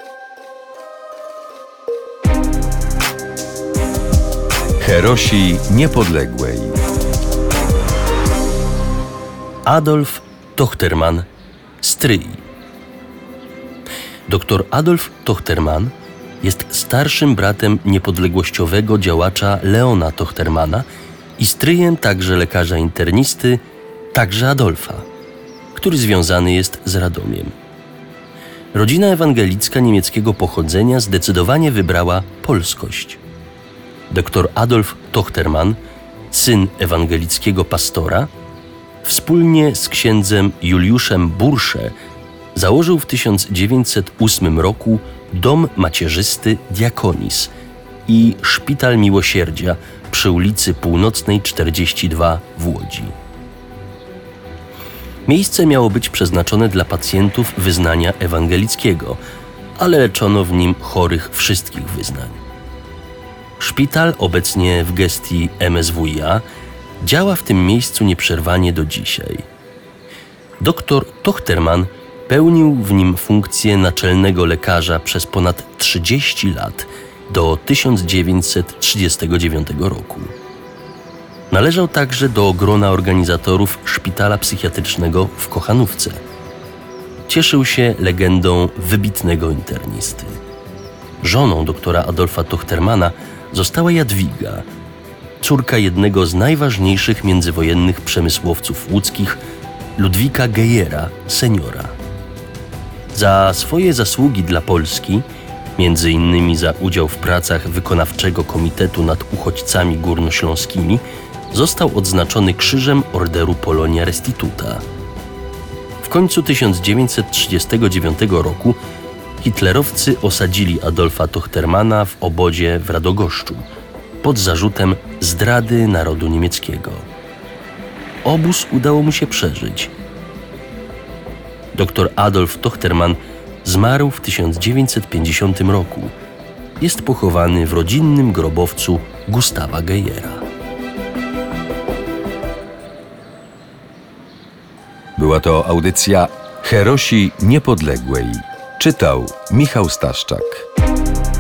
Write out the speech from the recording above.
Herosi Niepodległej. Adolf Tochterman, stryj. Dr Adolf Tochterman jest starszym bratem niepodległościowego działacza Leona Tochtermana i stryjem także lekarza internisty, także Adolfa, który związany jest z Radomiem. Rodzina ewangelicka niemieckiego pochodzenia zdecydowanie wybrała polskość. Dr Adolf Tochterman, syn ewangelickiego pastora, wspólnie z księdzem Juliuszem Bursze założył w 1908 roku dom macierzysty Diakonis i Szpital Miłosierdzia przy ulicy Północnej 42 w Łodzi. Miejsce miało być przeznaczone dla pacjentów wyznania ewangelickiego, ale leczono w nim chorych wszystkich wyznań. Szpital, obecnie w gestii MSWiA, działa w tym miejscu nieprzerwanie do dzisiaj. Dr Tochterman pełnił w nim funkcję naczelnego lekarza przez ponad 30 lat, do 1939 roku. Należał także do grona organizatorów szpitala psychiatrycznego w Kochanówce. Cieszył się legendą wybitnego internisty. Żoną doktora Adolfa Tochtermana została Jadwiga, córka jednego z najważniejszych międzywojennych przemysłowców łódzkich, Ludwika Gejera, seniora. Za swoje zasługi dla Polski, między innymi za udział w pracach Wykonawczego Komitetu nad Uchodźcami Górnośląskimi, został odznaczony Krzyżem Orderu Polonia Restituta. W końcu 1939 roku hitlerowcy osadzili Adolfa Tochtermana w obozie w Radogoszczu pod zarzutem zdrady narodu niemieckiego. Obóz udało mu się przeżyć. Dr Adolf Tochterman zmarł w 1950 roku. Jest pochowany w rodzinnym grobowcu Gustawa Gejera. Była to audycja Herosi Niepodległej. Czytał Michał Staszczak.